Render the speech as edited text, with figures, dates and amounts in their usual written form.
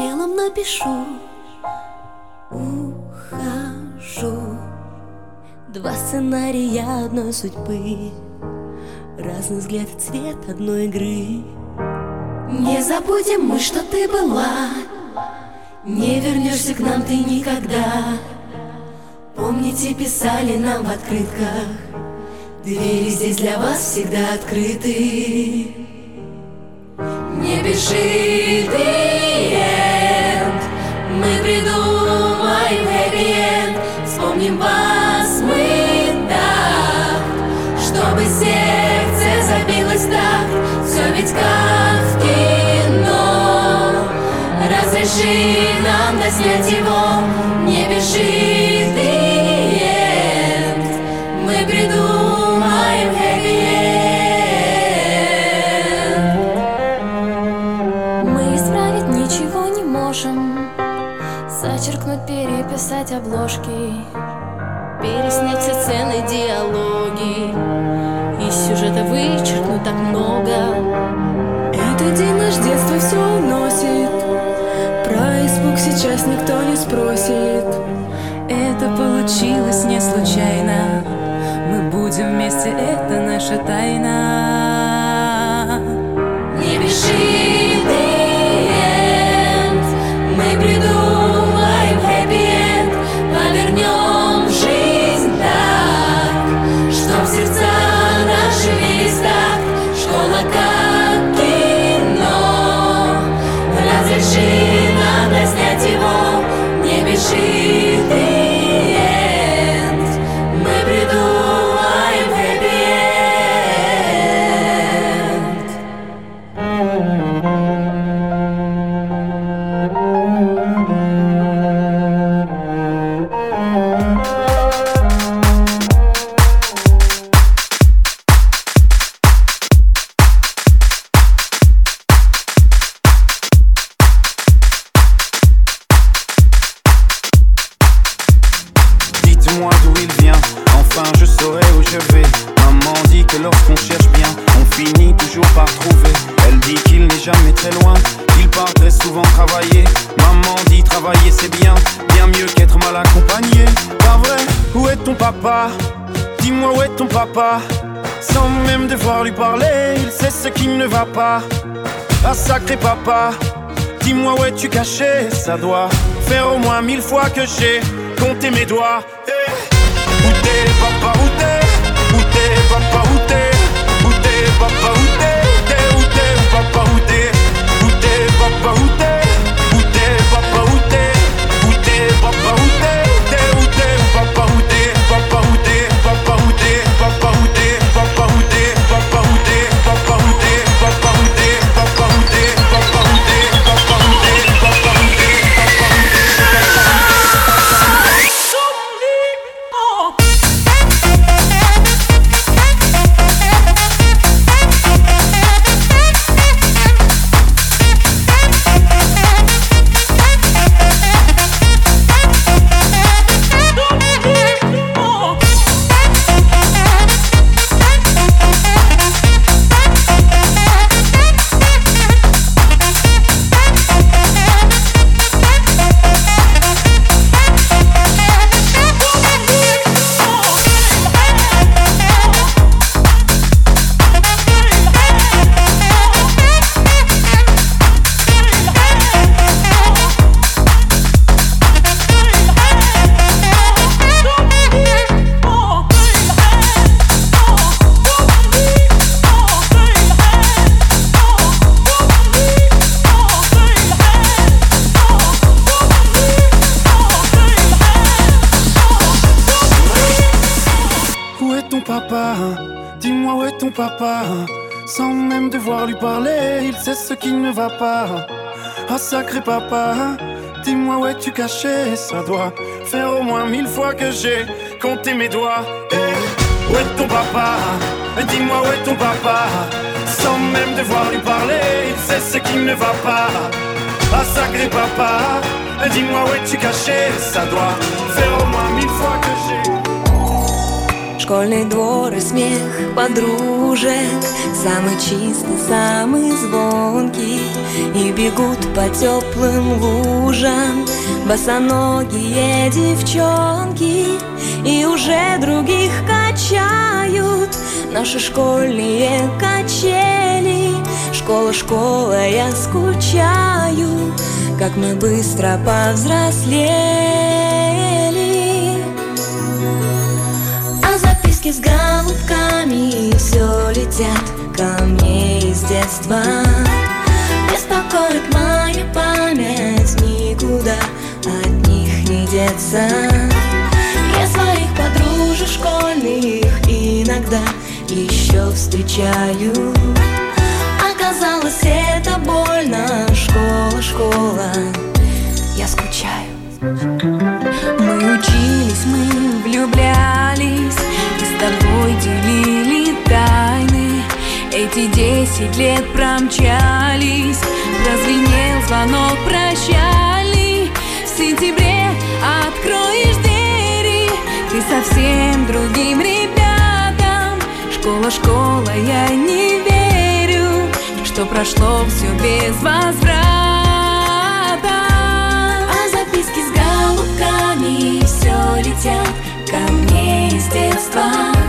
белом напишу. Ухожу. Два сценария одной судьбы, разный взгляд и цвет одной игры. Не забудем мы, что ты была, не вернешься к нам ты никогда. Помните, писали нам в открытках, двери здесь для вас всегда открыты. Не бежи, the end. Мы придумаем хэппи-энд. Вспомним вас мы так, чтобы сердце забилось так. Все ведь как в кино. Разреши нам доснять его. Не бежи, the end. Мы придумаем хэппи-энд. Мы исправить ничего не можем, зачеркнуть, переписать обложки, переснять все сцены, диалоги, из сюжета вычеркнуть так много. Этот день наш детство все уносит, про испуг сейчас никто не спросит. Это получилось не случайно, мы будем вместе, это наша тайна. Не бежи, the end. Мы придумаем хэппи-энд. Повернем жизнь так, чтоб сердца наши бились так. Школа как кино. Разреши нам доснять его. Не бежи, the end. Мы придумаем хэппи-энд. Dites-moi d'où il vient, enfin je saurai où je vais. Maman dit que lorsqu'on cherche bien, on finit toujours par trouver. Elle dit qu'il n'est jamais très loin, qu'il part très souvent travailler. Maman dit travailler c'est bien, bien mieux qu'être mal accompagné. Pas vrai, où est ton papa? Dis-moi où est ton papa? Sans même devoir lui parler, il sait ce qui ne va pas. Ah sacré papa, dis-moi où es-tu caché? Ça doit faire au moins 1000 fois que j'ai compté mes doigts. Hey. Où t'es papa, où t'es? Où t'es papa, où t'es? Où t'es papa, où t'es? Où t'es papa, où t'es? Où t'es papa, où t'es? Où t'es papa, où t'es? Où t'es papa, où t'es? Où t'es papa, où t'es? Papa, où t'es? Papa, où t'es? Papa, où t'es? Papa, où t'es? Papa, où t'es? Papa, où t'es? Papa, où t'es? Papa, où t'es? Papa, où t'es? Papa, où t'es? Papa, où t'es? Dis-moi où est ton papa? Sans même devoir lui parler, il sait ce qui ne va pas. Ah sacré papa, dis-moi où es-tu caché? Ça doit faire au moins 1000 fois que j'ai compté mes doigts. Hey, où est ton papa? Dis-moi où est ton papa? Sans même devoir lui parler, il sait ce qui ne va pas. Ah sacré papa, dis-moi où es-tu caché? Ça doit faire au moins 1000 fois que j'ai. Школьный двор и смех подружек, самый чистый, самый звонкий. И бегут по теплым лужам босоногие девчонки, и уже других качают наши школьные качели. Школа, школа, я скучаю, как мы быстро повзрослели. А записки с голубками все летят ко мне из детства. Беспокоит моя память, никуда от них не деться. Я своих подружек школьных иногда еще встречаю. Оказалось, это больно. Школа, школа, я скучаю. Мы учились, мы влюблялись и с тобой делили тайны. Эти 10 лет промчались, прозвенел звонок прощальный. В сентябре откроешь двери ты совсем другим ребятам. Школа, школа, я не верю, что прошло все без возврата. А записки с голубками все летят ко мне из детства.